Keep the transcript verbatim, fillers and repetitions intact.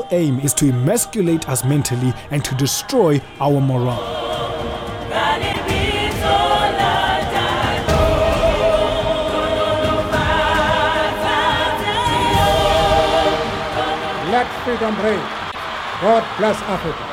aim is to emasculate us mentally and to destroy our morale. Let freedom reign. God bless Africa.